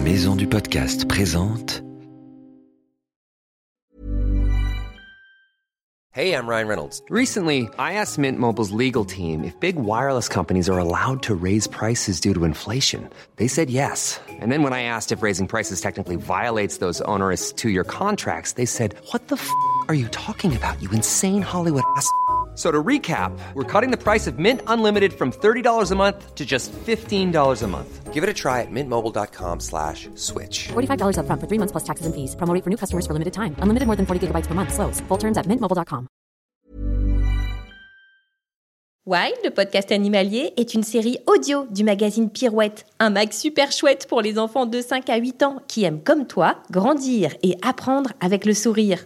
Maison du Podcast présente. Hey, I'm Ryan Reynolds. Recently, I asked Mint Mobile's legal team if big wireless companies are allowed to raise prices due to inflation. They said yes. And then when I asked if raising prices technically violates those onerous two-year contracts, they said, "What the f*** are you talking about, you insane Hollywood ass?" So to recap, we're cutting the price of Mint Unlimited from $30 a month to just $15 a month. Give it a try at mintmobile.com/switch. $45 up front for 3 months plus taxes and fees. Promo rate for new customers for limited time. Unlimited more than 40 gigabytes per month. Slows full terms at mintmobile.com. Wild, le podcast animalier, est une série audio du magazine Pirouette, un mag super chouette pour les enfants de 5 à 8 ans qui aiment, comme toi, grandir et apprendre avec le sourire.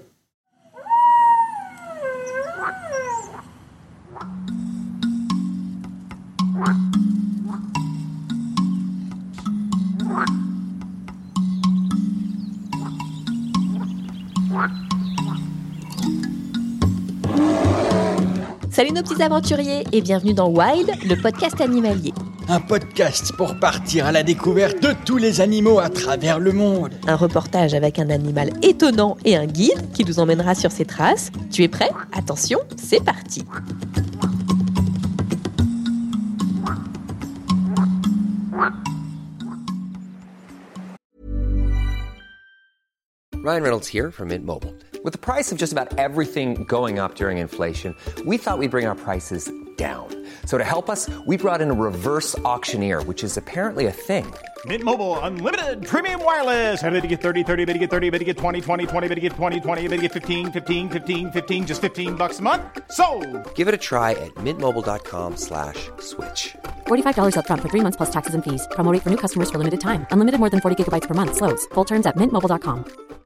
Salut nos petits aventuriers et bienvenue dans Wild, le podcast animalier. Un podcast pour partir à la découverte de tous les animaux à travers le monde. Un reportage avec un animal étonnant et un guide qui nous emmènera sur ses traces. Tu es prêt ? Attention, c'est parti. Ryan Reynolds here from Mint Mobile. With the price of just about everything going up during inflation, we thought we'd bring our prices down. So to help us, we brought in a reverse auctioneer, which is apparently a thing. Mint Mobile Unlimited Premium Wireless. How to get 30, 30, bit to get 30, bit to get 20, 20, 20, bit to get 20, 20, bit to get 15, 15, 15, 15, just $15 a month? Sold! Give it a try at mintmobile.com/switch. $45 up front for 3 months plus taxes and fees. Promo rate for new customers for limited time. Unlimited more than 40 gigabytes per month. Slows full terms at mintmobile.com.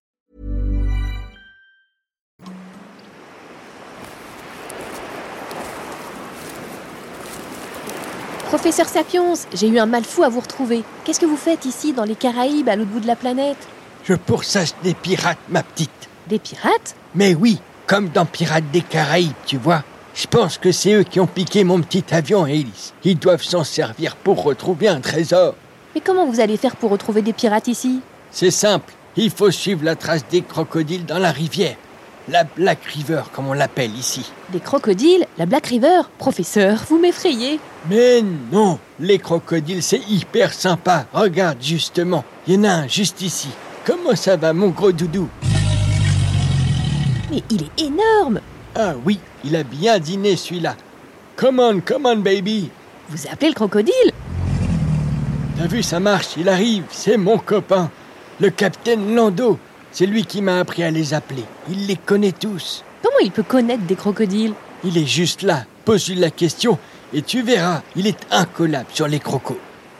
Professeur Sapiens, j'ai eu un mal fou à vous retrouver. Qu'est-ce que vous faites ici, dans les Caraïbes, à l'autre bout de la planète ? Je pourchasse des pirates, ma petite. Des pirates ? Mais oui, comme dans Pirates des Caraïbes, tu vois. Je pense que c'est eux qui ont piqué mon petit avion, Alice. Ils doivent s'en servir pour retrouver un trésor. Mais comment vous allez faire pour retrouver des pirates ici ? C'est simple, il faut suivre la trace des crocodiles dans la rivière. La Black River, comme on l'appelle ici. Des crocodiles ? La Black River ? Professeur, vous m'effrayez. Mais non, les crocodiles, c'est hyper sympa. Regarde, justement, il y en a un juste ici. Comment ça va, mon gros doudou ? Mais il est énorme. Ah oui, il a bien dîné, celui-là. Come on, baby. Vous appelez le crocodile ? T'as vu, ça marche, il arrive, c'est mon copain. Le capitaine Lando, c'est lui qui m'a appris à les appeler. Il les connaît tous. Comment il peut connaître des crocodiles ? Il est juste là, pose-lui la question et tu verras, il est incollable sur les crocos.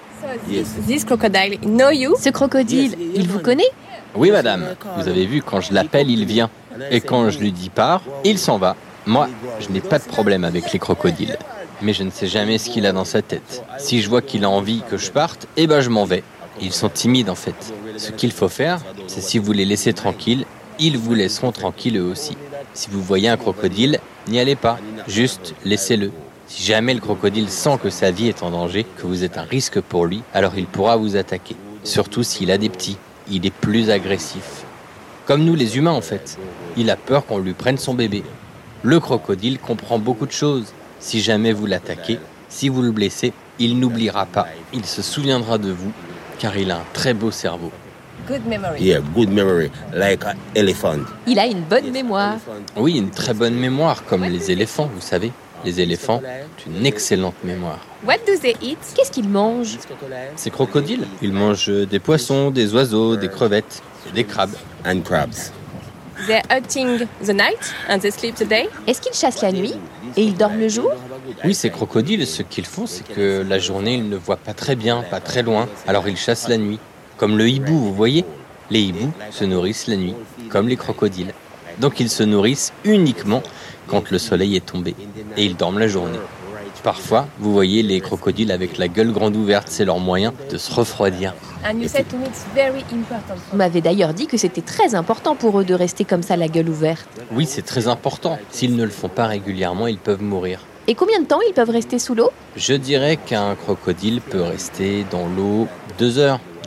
This crocodile know you? Ce crocodile, il vous connaît ? Oui, madame. Vous avez vu, quand je l'appelle, il vient. Et quand je lui dis pars, il s'en va. Moi, je n'ai pas de problème avec les crocodiles. Mais je ne sais jamais ce qu'il a dans sa tête. Si je vois qu'il a envie que je parte, eh ben je m'en vais. Ils sont timides en fait. Ce qu'il faut faire, c'est si vous les laissez tranquilles, ils vous laisseront tranquilles eux aussi. Si vous voyez un crocodile, n'y allez pas. Juste laissez-le. Si jamais le crocodile sent que sa vie est en danger, que vous êtes un risque pour lui, alors il pourra vous attaquer. Surtout s'il a des petits. Il est plus agressif. Comme nous les humains en fait. Il a peur qu'on lui prenne son bébé. Le crocodile comprend beaucoup de choses. Si jamais vous l'attaquez, si vous le blessez, il n'oubliera pas. Il se souviendra de vous, car il a un très beau cerveau. Good memory. Yeah, good memory, like an elephant. Il a une bonne mémoire. Oui, une très bonne mémoire, comme les éléphants, vous savez. Les éléphants ont une excellente mémoire. What do they eat? Qu'est-ce qu'il mange ? Ces crocodiles, ils mangent des poissons, des oiseaux, des crevettes, et des crabes. And crabs. They're hunting the night and they sleep the day. Est-ce qu'ils chassent la nuit et ils dorment le jour ? Oui, ces crocodiles, ce qu'ils font, c'est que la journée, ils ne voient pas très bien, pas très loin. Alors ils chassent la nuit. Comme le hibou, vous voyez ? Les hiboux se nourrissent la nuit, comme les crocodiles. Donc ils se nourrissent uniquement quand le soleil est tombé. Et ils dorment la journée. Parfois, vous voyez les crocodiles avec la gueule grande ouverte, c'est leur moyen de se refroidir. And you said to me it's very important. Vous m'avez d'ailleurs dit que c'était très important pour eux de rester comme ça, la gueule ouverte. Oui, c'est très important. S'ils ne le font pas régulièrement, ils peuvent mourir. Et combien de temps ils peuvent rester sous l'eau ? Je dirais qu'un crocodile peut rester dans l'eau 2 heures.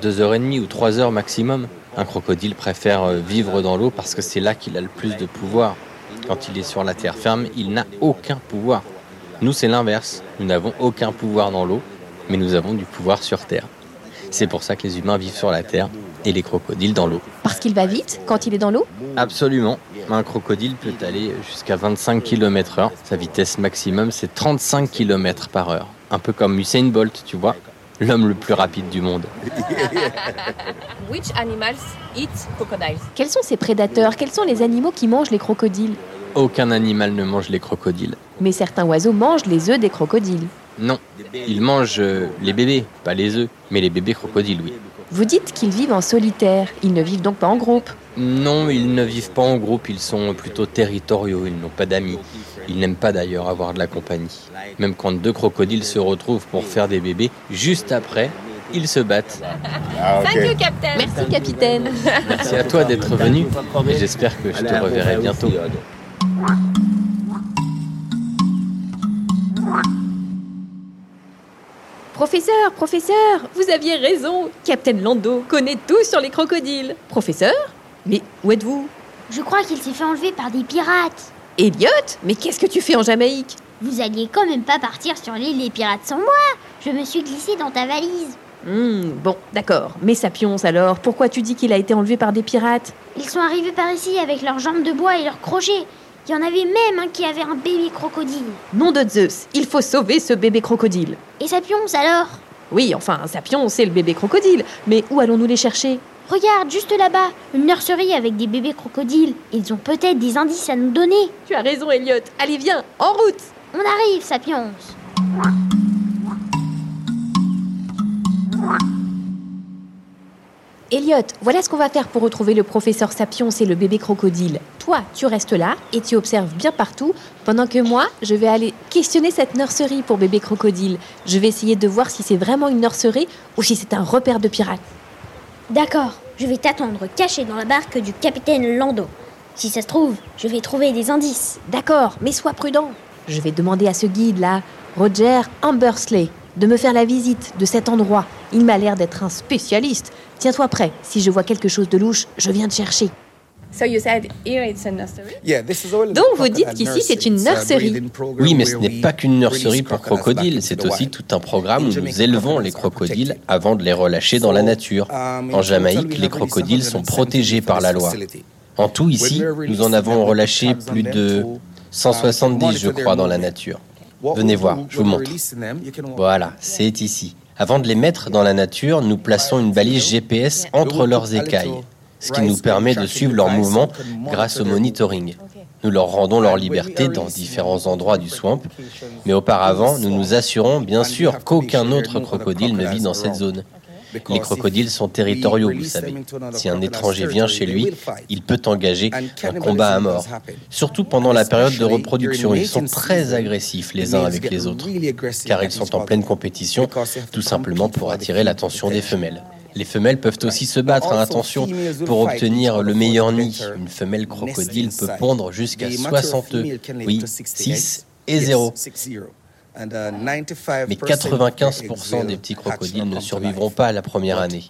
2h30 ou 3 heures maximum. Un crocodile préfère vivre dans l'eau parce que c'est là qu'il a le plus de pouvoir. Quand il est sur la terre ferme, il n'a aucun pouvoir. Nous, c'est l'inverse. Nous n'avons aucun pouvoir dans l'eau, mais nous avons du pouvoir sur terre. C'est pour ça que les humains vivent sur la terre et les crocodiles dans l'eau. Parce qu'il va vite quand il est dans l'eau ? Absolument. Un crocodile peut aller jusqu'à 25 km/h. Sa vitesse maximum, c'est 35 km/h. Un peu comme Usain Bolt, tu vois, l'homme le plus rapide du monde. Which animals eat crocodiles? Quels sont ces prédateurs ? Quels sont les animaux qui mangent les crocodiles ? Aucun animal ne mange les crocodiles. Mais certains oiseaux mangent les œufs des crocodiles. Non, ils mangent les bébés, pas les œufs, mais les bébés crocodiles, oui. Vous dites qu'ils vivent en solitaire, ils ne vivent donc pas en groupe. Non, ils ne vivent pas en groupe, ils sont plutôt territoriaux, ils n'ont pas d'amis. Ils n'aiment pas d'ailleurs avoir de la compagnie. Même quand 2 crocodiles se retrouvent pour faire des bébés, juste après, ils se battent. Thank you, Captain. Merci, capitaine. Merci à toi d'être venu et j'espère que je te reverrai bientôt. Professeur, vous aviez raison. Captain Lando connaît tout sur les crocodiles. Professeur ? Mais où êtes-vous ? Je crois qu'il s'est fait enlever par des pirates. Elliot ? Mais qu'est-ce que tu fais en Jamaïque ? Vous alliez quand même pas partir sur l'île des pirates sans moi. Je me suis glissée dans ta valise. Bon, d'accord. Mais Sapiens, alors, pourquoi tu dis qu'il a été enlevé par des pirates ? Ils sont arrivés par ici avec leurs jambes de bois et leurs crochets. Il y en avait même un qui avait un bébé crocodile. Nom de Zeus, il faut sauver ce bébé crocodile. Et Sapiens alors ? Oui, enfin, Sapiens, c'est le bébé crocodile. Mais où allons-nous les chercher ? Regarde, juste là-bas, une nurserie avec des bébés crocodiles. Ils ont peut-être des indices à nous donner. Tu as raison, Elliot. Allez, viens, en route. On arrive, Sapiens. Elliot, voilà ce qu'on va faire pour retrouver le professeur Sapiens et le bébé crocodile. Toi, tu restes là et tu observes bien partout, pendant que moi, je vais aller questionner cette nurserie pour bébé crocodile. Je vais essayer de voir si c'est vraiment une nurserie ou si c'est un repère de pirates. D'accord, je vais t'attendre caché dans la barque du capitaine Lando. Si ça se trouve, je vais trouver des indices. D'accord, mais sois prudent. Je vais demander à ce guide-là, Roger Ambersley, de me faire la visite de cet endroit. Il m'a l'air d'être un spécialiste. Tiens-toi prêt, si je vois quelque chose de louche, je viens te chercher. So you said here it's a nursery? Donc vous dites qu'ici c'est une nurserie. Oui, mais ce n'est pas qu'une nurserie pour crocodiles, c'est aussi tout un programme où nous élevons les crocodiles avant de les relâcher dans la nature. En Jamaïque, les crocodiles sont protégés par la loi. En tout, ici, nous en avons relâché plus de 170, je crois, dans la nature. Venez voir, je vous montre. Voilà, c'est ici. Avant de les mettre dans la nature, nous plaçons une balise GPS entre leurs écailles, ce qui nous permet de suivre leurs mouvements grâce au monitoring. Nous leur rendons leur liberté dans différents endroits du swamp, mais auparavant, nous nous assurons bien sûr qu'aucun autre crocodile ne vit dans cette zone. Les crocodiles sont territoriaux, vous savez. Si un étranger vient chez lui, il peut engager un combat à mort. Surtout pendant la période de reproduction, ils sont très agressifs les uns avec les autres, car ils sont en pleine compétition, tout simplement pour attirer l'attention des femelles. Les femelles peuvent aussi se battre, attention, pour obtenir le meilleur nid. Une femelle crocodile peut pondre jusqu'à 60 œufs, oui, 6 et 0. Mais 95% des petits crocodiles ne survivront pas la première année.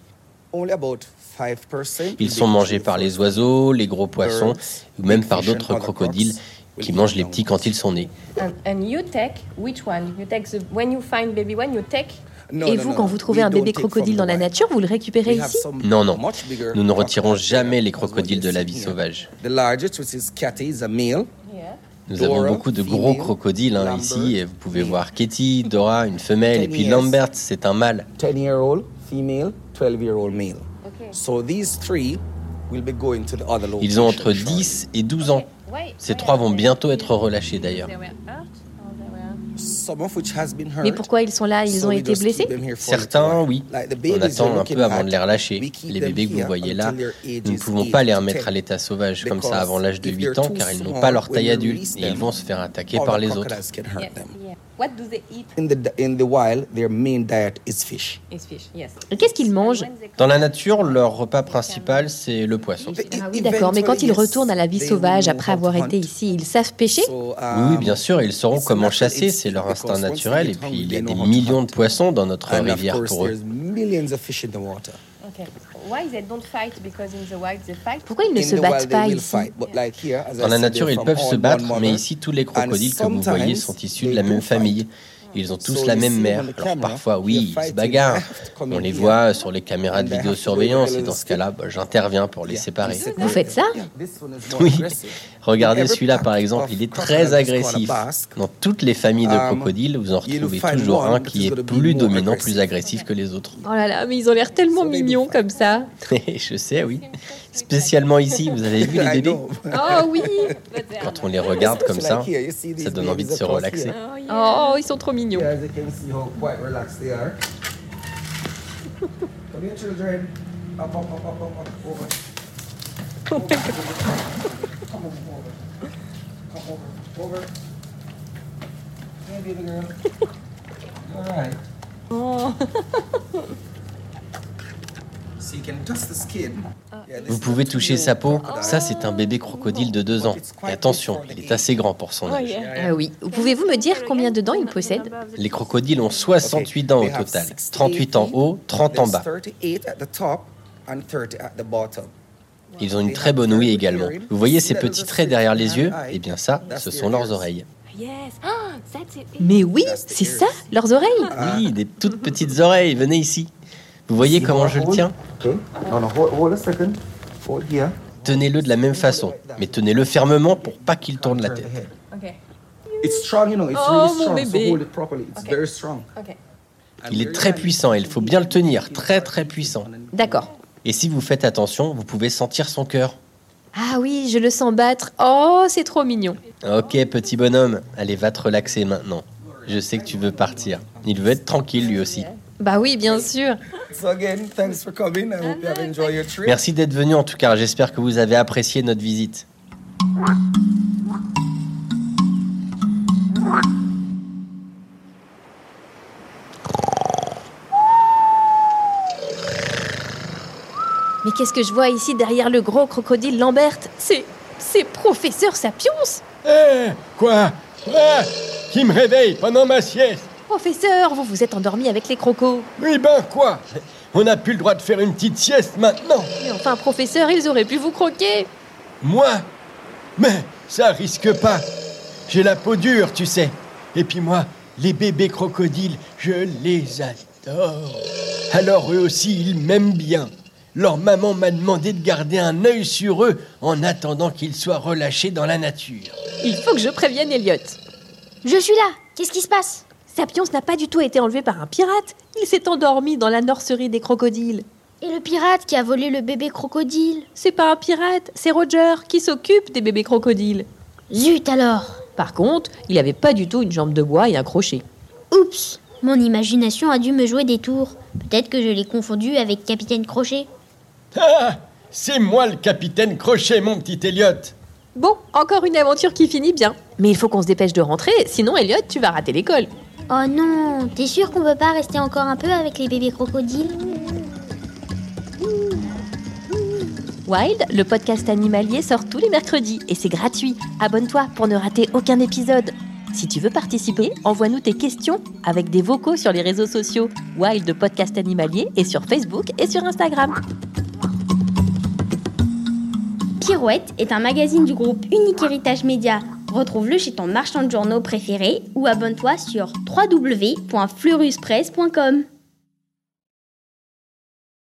Ils sont mangés par les oiseaux, les gros poissons, ou même par d'autres crocodiles qui mangent les petits quand ils sont nés. And you take which one? You take when you find baby one, you take. Et vous, quand vous trouvez un bébé crocodile dans la nature, vous le récupérez ici ? Non, non. Nous ne retirons jamais les crocodiles de la vie sauvage. Nous avons beaucoup de gros crocodiles ici, et vous pouvez voir Katie, Dora, une femelle, et puis Lambert, c'est un mâle. Ils ont entre 10 et 12 ans. Ces 3 vont bientôt être relâchés d'ailleurs. Mais pourquoi ils sont là ? Ils ont été blessés ? Certains, oui. On attend un peu avant de les relâcher. Les bébés que vous voyez là, nous ne pouvons pas les remettre à l'état sauvage comme ça avant l'âge de 8 ans, car ils n'ont pas leur taille adulte et ils vont se faire attaquer par les autres. What do they eat? In the wild, their main diet is fish. Et qu'est-ce qu'ils mangent ? Dans la nature, leur repas principal, c'est le poisson. Ah oui, d'accord, mais quand ils retournent à la vie sauvage après avoir été ici, ils savent pêcher ? Oui, bien sûr, ils sauront comment chasser, c'est leur instinct naturel. Et puis, il y a des millions de poissons dans notre rivière pour eux. Pourquoi ils ne se battent pas ici? Dans la nature, ils peuvent se battre, mais ici, tous les crocodiles que vous voyez sont issus de la même famille. Ils ont tous la même mère. Alors parfois, oui, ils se bagarrent. On les voit sur les caméras de vidéosurveillance et dans ce cas-là, j'interviens pour les séparer. Vous faites ça? Oui. Regardez celui-là, par exemple, il est très agressif. Dans toutes les familles de crocodiles, vous en retrouvez toujours un qui est plus dominant, plus agressif que les autres. Oh là là, mais ils ont l'air tellement mignons comme ça. Je sais, oui. Spécialement ici, vous avez vu les bébés? Oh oui. Quand on les regarde comme ça donne envie de se relaxer. Oh, ils sont trop mignons. As you can see how quite relaxed they are. Come here, children. Up, over. Come over. Hey, baby girl. All right. Oh. So you can touch the skin. Vous pouvez toucher sa peau. Ça, c'est un bébé crocodile de 2 ans. Et attention, il est assez grand pour son âge. Oui. Pouvez-vous me dire combien de dents il possède? Les crocodiles ont 68 dents au total. 38 en haut, 30 en bas. Ils ont une très bonne ouïe également. Vous voyez ces petits traits derrière les yeux? Eh bien ça, ce sont leurs oreilles. Mais oui, c'est ça, leurs oreilles? Oui, des toutes petites oreilles. Venez ici. Vous voyez comment je le tiens? Tenez-le de la même façon, mais tenez-le fermement pour pas qu'il tourne la tête. Mon bébé. Il est très puissant et il faut bien le tenir, très très puissant. D'accord. Et si vous faites attention, vous pouvez sentir son cœur. Ah oui, je le sens battre. Oh, c'est trop mignon. Ok, petit bonhomme, allez, va te relaxer maintenant. Je sais que tu veux partir. Il veut être tranquille lui aussi. Bah oui, bien sûr. Merci d'être venu en tout cas. J'espère que vous avez apprécié notre visite. Mais qu'est-ce que je vois ici derrière le gros crocodile Lambert? C'est Professeur Sapiens. Quoi? Qui me réveille pendant ma sieste? Professeur, vous vous êtes endormi avec les crocos. Oui, quoi? On n'a plus le droit de faire une petite sieste maintenant. Mais enfin, professeur, ils auraient pu vous croquer. Moi? Mais ça risque pas. J'ai la peau dure, tu sais. Et puis moi, les bébés crocodiles, je les adore. Alors eux aussi, ils m'aiment bien. Leur maman m'a demandé de garder un œil sur eux en attendant qu'ils soient relâchés dans la nature. Il faut que je prévienne Elliot. Je suis là. Qu'est-ce qui se passe? Sapiens n'a pas du tout été enlevé par un pirate. Il s'est endormi dans la nurserie des crocodiles. Et le pirate qui a volé le bébé crocodile? C'est pas un pirate, c'est Roger qui s'occupe des bébés crocodiles. Zut alors! Par contre, il avait pas du tout une jambe de bois et un crochet. Oups! Mon imagination a dû me jouer des tours. Peut-être que je l'ai confondu avec Capitaine Crochet. Ah! C'est moi le capitaine Crochet, mon petit Elliot. Bon, encore une aventure qui finit bien. Mais il faut qu'on se dépêche de rentrer, sinon Elliot, tu vas rater l'école. Oh non! T'es sûr qu'on peut pas rester encore un peu avec les bébés crocodiles? Wild, le podcast animalier, sort tous les mercredis et c'est gratuit. Abonne-toi pour ne rater aucun épisode. Si tu veux participer, envoie-nous tes questions avec des vocaux sur les réseaux sociaux Wild, le podcast animalier, et sur Facebook et sur Instagram. Pirouette est un magazine du groupe Unique Héritage Média. Retrouve-le chez ton marchand de journaux préféré ou abonne-toi sur www.fleuruspresse.com.